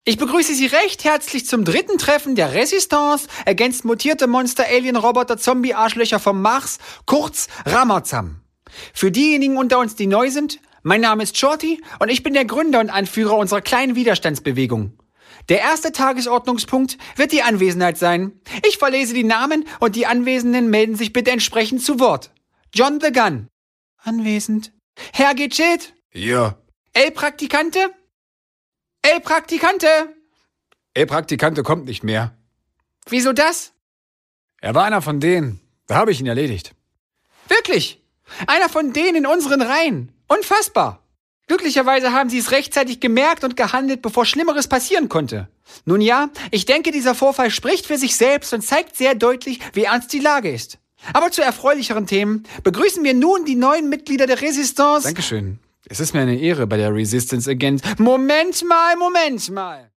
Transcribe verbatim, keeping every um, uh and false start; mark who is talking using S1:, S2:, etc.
S1: Ich begrüße Sie recht herzlich zum dritten Treffen der Resistance against mutierte Monster, Alien, Roboter, Zombie, Arschlöcher vom Mars, kurz Ramazam. Für diejenigen unter uns, die neu sind, mein Name ist Shorty und ich bin der Gründer und Anführer unserer kleinen Widerstandsbewegung. Der erste Tagesordnungspunkt wird die Anwesenheit sein. Ich verlese die Namen und die Anwesenden melden sich bitte entsprechend zu Wort. John the Gun. Anwesend. Herr Gechillt.
S2: Ja.
S1: El Praktikante. El Praktikante.
S2: El Praktikante kommt nicht mehr.
S1: Wieso das?
S2: Er war einer von denen. Da habe ich ihn erledigt.
S1: Wirklich? Einer von denen in unseren Reihen. Unfassbar. Glücklicherweise haben Sie es rechtzeitig gemerkt und gehandelt, bevor Schlimmeres passieren konnte. Nun ja, ich denke, dieser Vorfall spricht für sich selbst und zeigt sehr deutlich, wie ernst die Lage ist. Aber zu erfreulicheren Themen begrüßen wir nun die neuen Mitglieder der Resistance.
S2: Dankeschön. Es ist mir eine Ehre bei der Resistance Agent.
S1: Moment mal, Moment mal.